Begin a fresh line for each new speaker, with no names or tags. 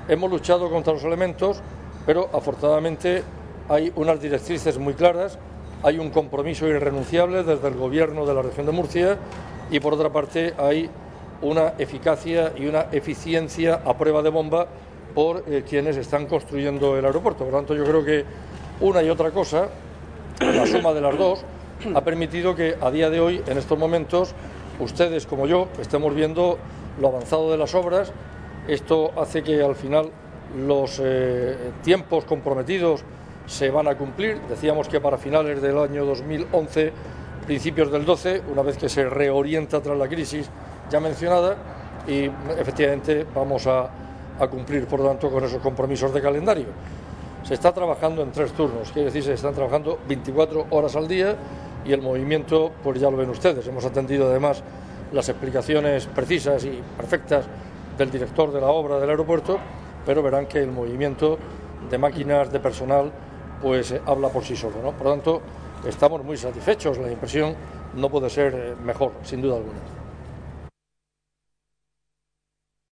Hemos luchado contra los elementos, pero afortunadamente hay unas directrices muy claras, hay un compromiso irrenunciable desde el Gobierno de la región de Murcia y por otra parte hay una eficacia y una eficiencia a prueba de bomba por quienes están construyendo el aeropuerto. Por lo tanto, yo creo que una y otra cosa, la suma de las dos, ha permitido que a día de hoy, en estos momentos, ustedes como yo estemos viendo lo avanzado de las obras. Esto hace que al final los tiempos comprometidos se van a cumplir. Decíamos que para finales del año 2011, principios del 12, una vez que se reorienta tras la crisis ya mencionada, y efectivamente vamos a cumplir, por lo tanto, con esos compromisos de calendario. Se está trabajando en 3 turnos, quiere decir, se están trabajando 24 horas al día y el movimiento, pues ya lo ven ustedes. Hemos atendido además las explicaciones precisas y perfectas del director de la obra del aeropuerto, pero verán que el movimiento de máquinas, de personal, pues habla por sí solo, ¿no? Por lo tanto, estamos muy satisfechos, la impresión no puede ser mejor, sin duda alguna.